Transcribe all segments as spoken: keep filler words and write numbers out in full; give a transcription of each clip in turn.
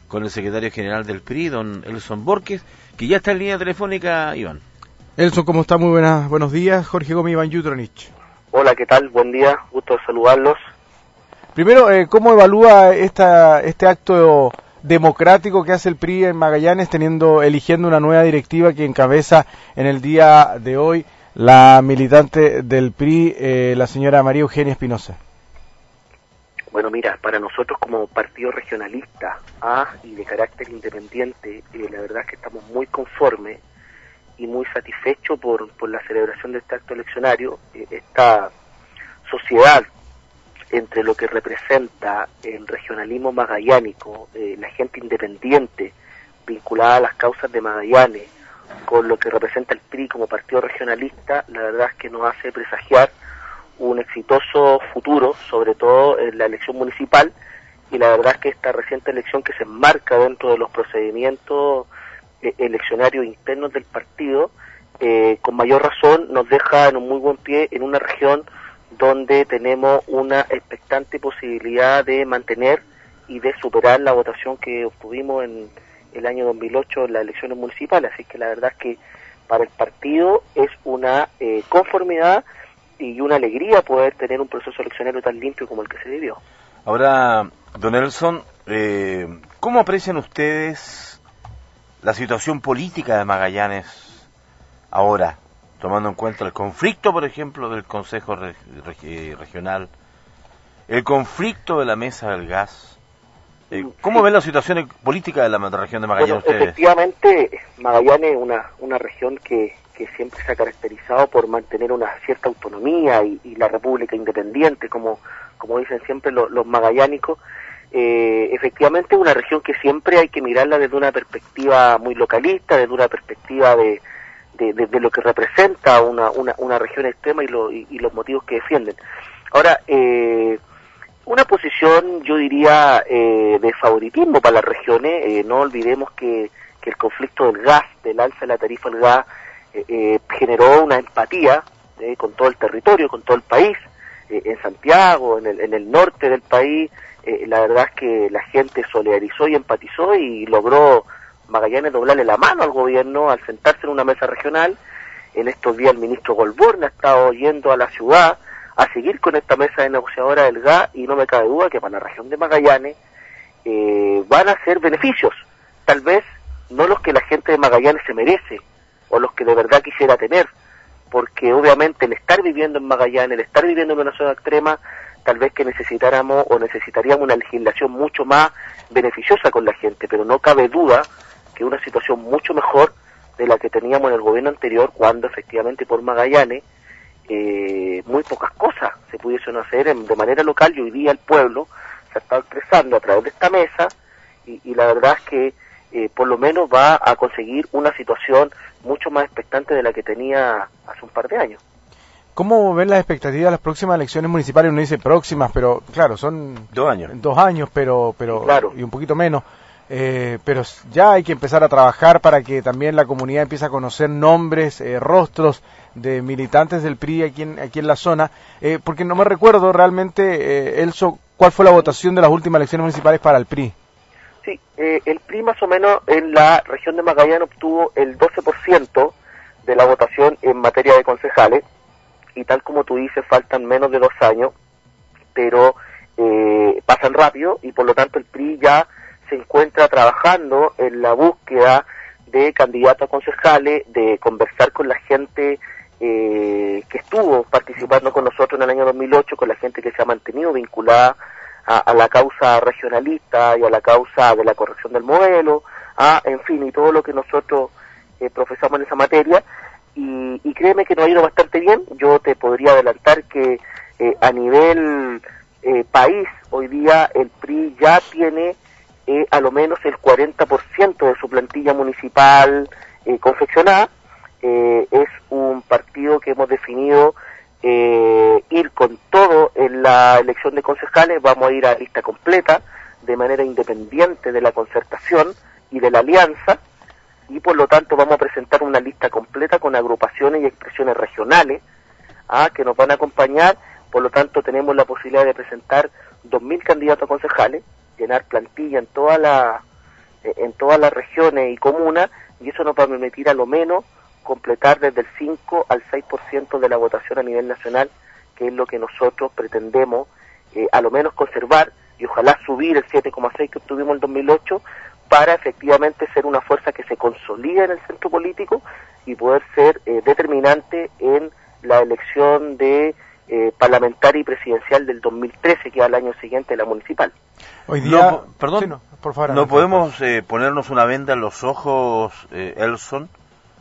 con el secretario general del P R I, don Elson Borges, que ya está en línea telefónica, Iván. Elson, ¿cómo está? Muy buenas, buenos días. Jorge Gómez, Iván Yutronich. Hola, ¿qué tal? Buen día, gusto de saludarlos. Primero, eh, ¿cómo evalúa esta, este acto democrático que hace el P R I en Magallanes, teniendo eligiendo una nueva directiva que encabeza en el día de hoy la militante del P R I, eh, la señora María Eugenia Espinosa? Bueno, mira, para nosotros como partido regionalista ¿ah? y de carácter independiente, eh, la verdad es que estamos muy conformes y muy satisfechos por, por la celebración de este acto eleccionario. Eh, esta sociedad entre lo que representa el regionalismo magallánico, eh, la gente independiente vinculada a las causas de Magallanes, con lo que representa el P R I como partido regionalista, la verdad es que nos hace presagiar un exitoso futuro, sobre todo en la elección municipal, y la verdad es que esta reciente elección que se enmarca dentro de los procedimientos eh, eleccionarios internos del partido, eh, con mayor razón nos deja en un muy buen pie en una región donde tenemos una expectante posibilidad de mantener y de superar la votación que obtuvimos en el año dos mil ocho en las elecciones municipales. Así que la verdad es que para el partido es una eh, conformidad y una alegría poder tener un proceso eleccionario tan limpio como el que se vivió. Ahora, don Elson, eh, ¿cómo aprecian ustedes la situación política de Magallanes ahora, tomando en cuenta el conflicto, por ejemplo, del Consejo Re- Re- Regional, el conflicto de la Mesa del Gas? Eh, ¿Cómo sí. ven la situación política de la región de Magallanes bueno, ustedes? Efectivamente, Magallanes es una, una región que, que siempre se ha caracterizado por mantener una cierta autonomía y, y la república independiente, como, como dicen siempre los, los magallánicos. Eh, efectivamente es una región que siempre hay que mirarla desde una perspectiva muy localista, desde una perspectiva de, de, de, de lo que representa una, una, una región extrema y, lo, y, y los motivos que defienden. Ahora, eh, una posición, yo diría, eh, de favoritismo para las regiones. Eh, no olvidemos que, que el conflicto del gas, del alza de la tarifa del gas, eh, eh, generó una empatía eh, con todo el territorio, con todo el país. Eh, en Santiago, en el, en el norte del país, eh, la verdad es que la gente solidarizó y empatizó y logró Magallanes doblarle la mano al gobierno al sentarse en una mesa regional. En estos días el ministro Golborn ha estado yendo a la ciudad a seguir con esta mesa de negociadora del gas, y no me cabe duda que para la región de Magallanes eh, van a ser beneficios, tal vez no los que la gente de Magallanes se merece o los que de verdad quisiera tener, porque obviamente el estar viviendo en Magallanes, el estar viviendo en una zona extrema, tal vez que necesitáramos o necesitaríamos una legislación mucho más beneficiosa con la gente, pero no cabe duda que una situación mucho mejor de la que teníamos en el gobierno anterior, cuando efectivamente por Magallanes Eh, muy pocas cosas se pudiesen hacer en, de manera local, y hoy día el pueblo se ha estado expresando a través de esta mesa y, y la verdad es que eh, por lo menos va a conseguir una situación mucho más expectante de la que tenía hace un par de años. ¿Cómo ven las expectativas de las próximas elecciones municipales? Uno dice próximas, pero claro, son dos años, dos años, pero pero claro. y un poquito menos. Eh, pero ya hay que empezar a trabajar para que también la comunidad empiece a conocer nombres, eh, rostros de militantes del P R I aquí en, aquí en la zona, eh, porque no me recuerdo realmente, eh, Elso, ¿cuál fue la votación de las últimas elecciones municipales para el P R I? Sí, eh, el P R I más o menos en la región de Magallanes obtuvo el doce por ciento de la votación en materia de concejales, y tal como tú dices, faltan menos de dos años, pero eh, pasan rápido, y por lo tanto el P R I ya se encuentra trabajando en la búsqueda de candidatos a concejales, de conversar con la gente eh, que estuvo participando con nosotros en el año dos mil ocho, con la gente que se ha mantenido vinculada a, a la causa regionalista y a la causa de la corrección del modelo, a, en fin, y todo lo que nosotros eh, profesamos en esa materia, y, y créeme que nos ha ido bastante bien. Yo te podría adelantar que eh, a nivel eh, país, hoy día el P R I ya tiene Eh, a lo menos el cuarenta por ciento de su plantilla municipal eh, confeccionada. Eh, es un partido que hemos definido eh, ir con todo en la elección de concejales. Vamos a ir a lista completa, de manera independiente de la concertación y de la alianza, y por lo tanto vamos a presentar una lista completa con agrupaciones y expresiones regionales ah, que nos van a acompañar. Por lo tanto tenemos la posibilidad de presentar dos mil candidatos a concejales, llenar plantilla en toda la eh, en todas las regiones y comunas, y eso nos va a permitir a lo menos completar desde el cinco al seis por ciento de la votación a nivel nacional, que es lo que nosotros pretendemos eh, a lo menos conservar y ojalá subir el siete coma seis que obtuvimos en el dos mil ocho para efectivamente ser una fuerza que se consolide en el centro político y poder ser eh, determinante en la elección de eh, parlamentaria y presidencial del dos mil trece, que es al año siguiente de la municipal. Hoy día, no, perdón, sí, no, por favor, no podemos eh, ponernos una venda en los ojos, eh, Elson,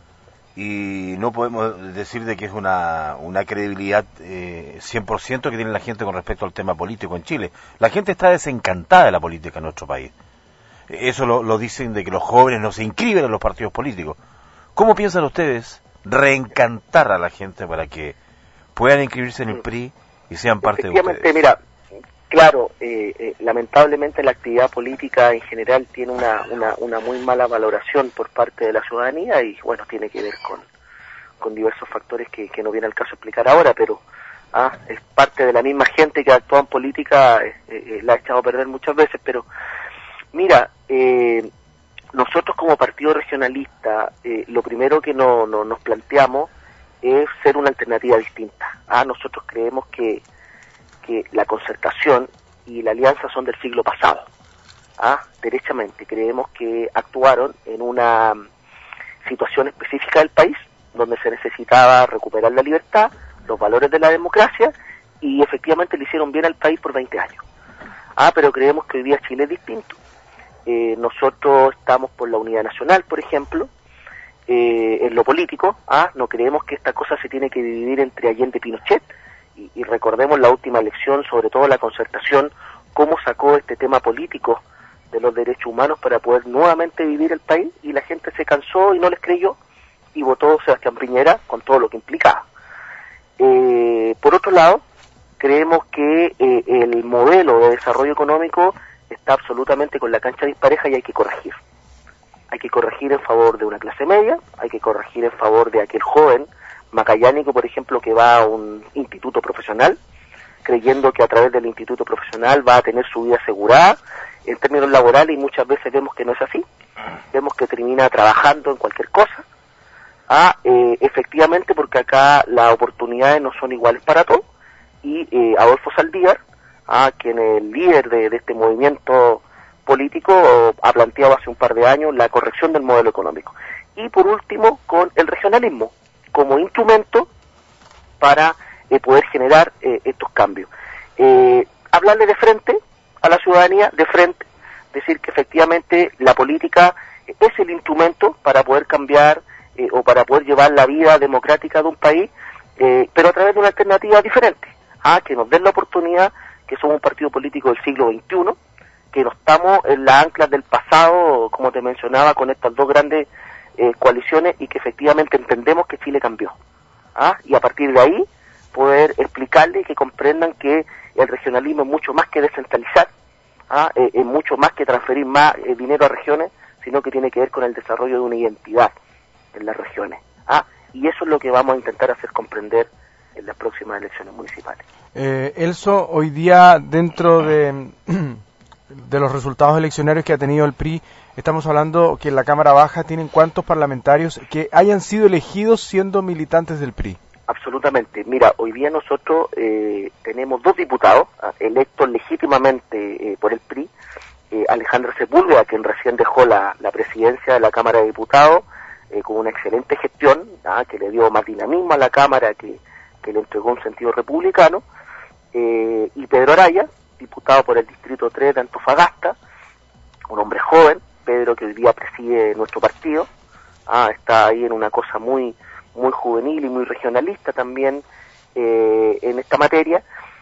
y no podemos decir de que es una, una credibilidad eh, cien por ciento que tiene la gente con respecto al tema político en Chile. La gente está desencantada de la política en nuestro país. Eso lo, lo dicen de que los jóvenes no se inscriben en los partidos políticos. ¿Cómo piensan ustedes reencantar a la gente para que puedan inscribirse en el P R I y sean parte de ustedes? Mira, claro, eh, eh, lamentablemente la actividad política en general tiene una, una, una muy mala valoración por parte de la ciudadanía y bueno, tiene que ver con, con diversos factores que, que no viene al caso explicar ahora, pero ah, es parte de la misma gente que actúa en política, eh, eh, la ha echado a perder muchas veces, pero mira, eh, nosotros como partido regionalista, eh, lo primero que no, no, nos planteamos es ser una alternativa distinta. Ah, nosotros creemos que que la concertación y la alianza son del siglo pasado. Ah, derechamente, creemos que actuaron en una situación específica del país, donde se necesitaba recuperar la libertad, los valores de la democracia, y efectivamente le hicieron bien al país por veinte años. Ah, pero creemos que hoy día Chile es distinto. Eh, nosotros estamos por la unidad nacional, por ejemplo, eh, en lo político. Ah, no creemos que esta cosa se tiene que dividir entre Allende y Pinochet, y, y recordemos la última elección, sobre todo la concertación, cómo sacó este tema político de los derechos humanos para poder nuevamente vivir el país, y la gente se cansó y no les creyó, y votó Sebastián Piñera con todo lo que implicaba. Eh, por otro lado, creemos que eh, el modelo de desarrollo económico está absolutamente con la cancha dispareja y hay que corregir. Hay que corregir en favor de una clase media, hay que corregir en favor de aquel joven magallánico, por ejemplo, que va a un instituto profesional, creyendo que a través del instituto profesional va a tener su vida asegurada en términos laborales, y muchas veces vemos que no es así. Vemos que termina trabajando en cualquier cosa. Ah, eh, efectivamente, porque acá las oportunidades no son iguales para todos, y eh, Adolfo Saldívar, ah, quien es el líder de, de este movimiento político, ha planteado hace un par de años la corrección del modelo económico. Y por último, con el regionalismo como instrumento para eh, poder generar eh, estos cambios. Eh, hablarle de frente a la ciudadanía, de frente, decir que efectivamente la política es el instrumento para poder cambiar eh, o para poder llevar la vida democrática de un país, eh, pero a través de una alternativa diferente, ah, que nos den la oportunidad, que somos un partido político del siglo veintiuno, que no estamos en las anclas del pasado, como te mencionaba, con estas dos grandes eh, coaliciones, y que efectivamente entendemos que Chile cambió. ¿Ah? Y a partir de ahí poder explicarle y que comprendan que el regionalismo es mucho más que descentralizar, ¿ah? eh, es mucho más que transferir más eh, dinero a regiones, sino que tiene que ver con el desarrollo de una identidad en las regiones. ¿Ah? Y eso es lo que vamos a intentar hacer comprender en las próximas elecciones municipales. Eh, Elso, hoy día dentro de, de los resultados eleccionarios que ha tenido el P R I, estamos hablando que en la Cámara Baja tienen cuántos parlamentarios que hayan sido elegidos siendo militantes del P R I. Absolutamente. Mira, hoy día nosotros eh, tenemos dos diputados ah, electos legítimamente eh, por el P R I. Eh, Alejandra Sepúlveda, quien recién dejó la, la presidencia de la Cámara de Diputados, eh, con una excelente gestión, ah, que le dio más dinamismo a la Cámara, que, que le entregó un sentido republicano, eh, y Pedro Araya, diputado por el Distrito tres de Antofagasta, un hombre joven, Pedro, que hoy día preside nuestro partido, ah, está ahí en una cosa muy muy juvenil y muy regionalista también eh, en esta materia,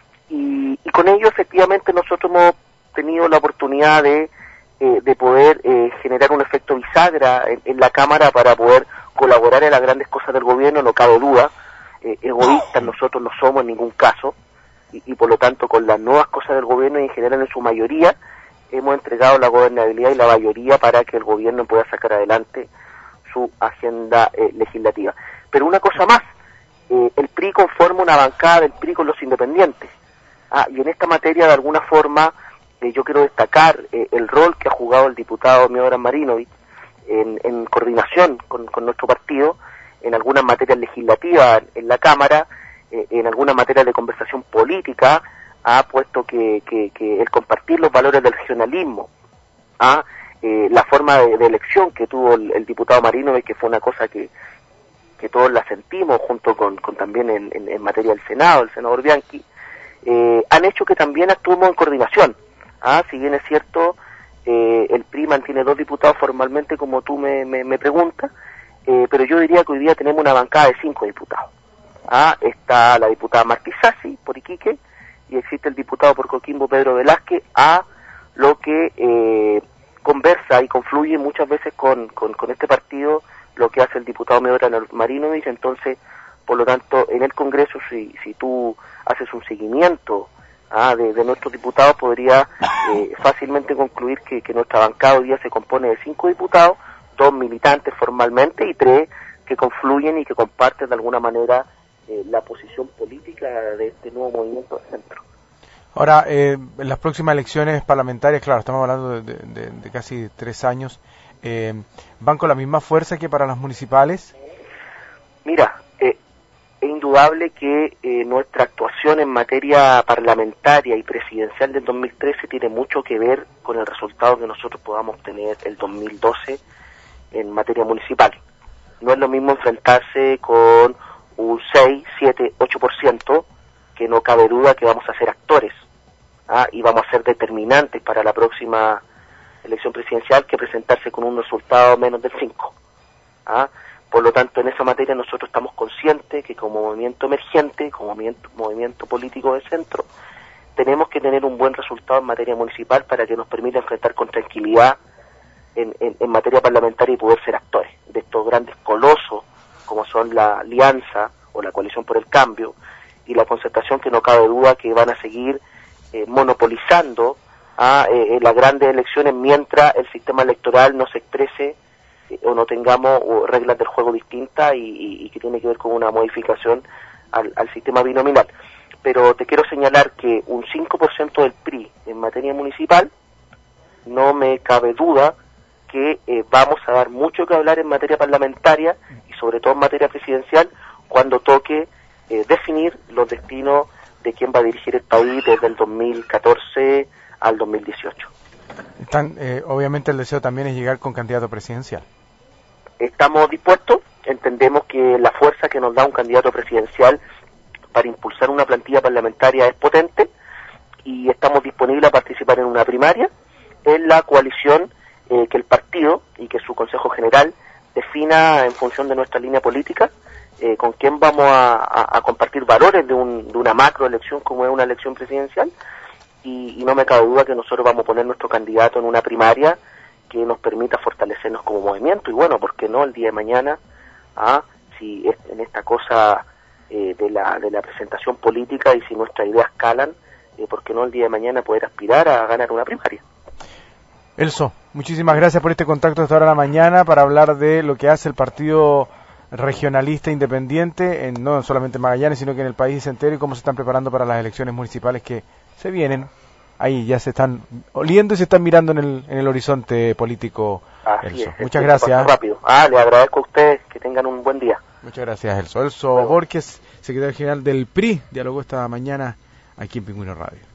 y, y con ello efectivamente nosotros hemos tenido la oportunidad de, eh, de poder eh, generar un efecto bisagra en, en la Cámara para poder colaborar en las grandes cosas del gobierno, no cabe duda. Eh, egoístas nosotros no somos en ningún caso, y, y por lo tanto con las nuevas cosas del gobierno y en general en su mayoría hemos entregado la gobernabilidad y la mayoría para que el gobierno pueda sacar adelante su agenda eh, legislativa. Pero una cosa más, eh, el P R I conforma una bancada del P R I con los independientes, ah, y en esta materia de alguna forma eh, yo quiero destacar eh, el rol que ha jugado el diputado Miodrag Marinovich en, en coordinación con, con nuestro partido, en algunas materias legislativas en la Cámara, eh, en algunas materias de conversación política, ha puesto que, que, que el compartir los valores del regionalismo, ¿ah? eh, la forma de, de elección que tuvo el, el diputado Marinovich, que fue una cosa que, que todos la sentimos, junto con, con también en, en, en materia del Senado, el senador Bianchi, eh, han hecho que también actuemos en coordinación. ¿ah? Si bien es cierto, eh, el P R I mantiene dos diputados formalmente, como tú me, me, me preguntas, eh, pero yo diría que hoy día tenemos una bancada de cinco diputados. ¿ah? Está la diputada Martí Sassi, por Iquique, y existe el diputado por Coquimbo, Pedro Velázquez, a lo que eh, conversa y confluye muchas veces con, con, con este partido, lo que hace el diputado Miodrag Marinovich. Entonces, por lo tanto, en el Congreso, si, si tú haces un seguimiento ah, de, de nuestros diputados, podría eh, fácilmente concluir que, que nuestra bancada hoy día se compone de cinco diputados, dos militantes formalmente y tres que confluyen y que comparten de alguna manera eh, la posición política de este nuevo movimiento de centro. Ahora, eh, en las próximas elecciones parlamentarias, claro, estamos hablando de, de, de casi tres años, eh, ¿van con la misma fuerza que para las municipales? Mira, eh, es indudable que eh, nuestra actuación en materia parlamentaria y presidencial del dos mil trece tiene mucho que ver con el resultado que nosotros podamos obtener el dos mil doce en materia municipal. No es lo mismo enfrentarse con un seis, siete, ocho por ciento, que no cabe duda que vamos a ser actores, ¿ah? y vamos a ser determinantes para la próxima elección presidencial, que presentarse con un resultado menos del cinco. ¿ah? Por lo tanto, en esa materia nosotros estamos conscientes que como movimiento emergente, como movimiento, movimiento político de centro, tenemos que tener un buen resultado en materia municipal para que nos permita enfrentar con tranquilidad en, en, en materia parlamentaria y poder ser actores de estos grandes colosos, como son la Alianza o la Coalición por el Cambio y la Concertación, que no cabe duda que van a seguir eh, monopolizando a eh, las grandes elecciones mientras el sistema electoral no se exprese eh, o no tengamos o reglas del juego distintas y, y, y que tiene que ver con una modificación al, al sistema binominal. Pero te quiero señalar que un cinco por ciento del P R I en materia municipal, no me cabe duda que eh, vamos a dar mucho que hablar en materia parlamentaria y sobre todo en materia presidencial cuando toque eh, definir los destinos de quién va a dirigir el país desde el dos mil catorce al dos mil dieciocho. Están, eh, obviamente el deseo también es llegar con candidato presidencial. Estamos dispuestos, entendemos que la fuerza que nos da un candidato presidencial para impulsar una plantilla parlamentaria es potente y estamos disponibles a participar en una primaria en la coalición eh, que el partido y que su Consejo General defina en función de nuestra línea política, eh, con quién vamos a, a, a compartir valores de, un, de una macroelección como es una elección presidencial, y, y no me cabe duda que nosotros vamos a poner nuestro candidato en una primaria que nos permita fortalecernos como movimiento, y bueno, ¿por qué no el día de mañana, ah, si es en esta cosa eh, de, la, de la presentación política y si nuestras ideas calan, eh, ¿por qué no el día de mañana poder aspirar a ganar una primaria? Elso, muchísimas gracias por este contacto esta hora de la mañana para hablar de lo que hace el Partido Regionalista Independiente, en, no solamente en Magallanes, sino que en el país entero, y cómo se están preparando para las elecciones municipales que se vienen. Ahí ya se están oliendo y se están mirando en el, en el horizonte político. Así Elso. Es, Muchas gracias. Rápido. Ah, le agradezco a ustedes, que tengan un buen día. Muchas gracias, Elso. Elso Borges, secretario general del P R I, dialogó esta mañana aquí en Pingüino Radio.